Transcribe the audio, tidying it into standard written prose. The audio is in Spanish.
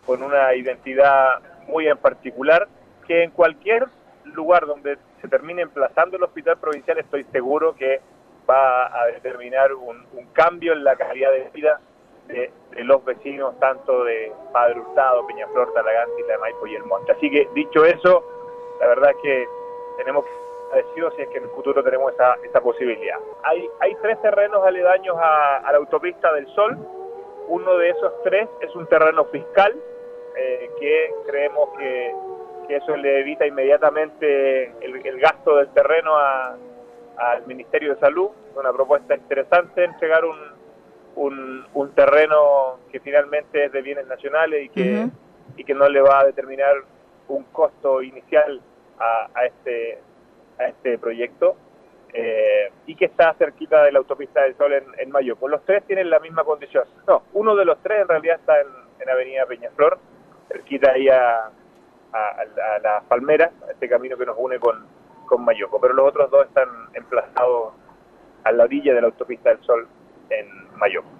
con una identidad muy en particular, que en cualquier lugar donde se termine emplazando el hospital provincial estoy seguro que va a determinar un cambio en la calidad de vida de los vecinos, tanto de Padre Hurtado, Peñaflor, Talagante, Isla de Maipo y El Monte. Así que, dicho eso, la verdad es que tenemos que estar agradecidos si es que en el futuro tenemos esa posibilidad. Hay 3 terrenos aledaños a la autopista del Sol. Uno de esos 3 es un terreno fiscal, que creemos que eso le evita inmediatamente el gasto del terreno al Ministerio de Salud. Una propuesta interesante, entregar un terreno que finalmente es de bienes nacionales y que no le va a determinar un costo inicial a este proyecto, y que está cerquita de la autopista del Sol en Mayopo. Los 3 tienen la misma condición. No, uno de los 3 en realidad está en Avenida Peñaflor, cerquita ahí a las Palmeras, a este camino que nos une con Mayopo, pero los otros 2 están emplazados a la orilla de la autopista del Sol en Mayopo.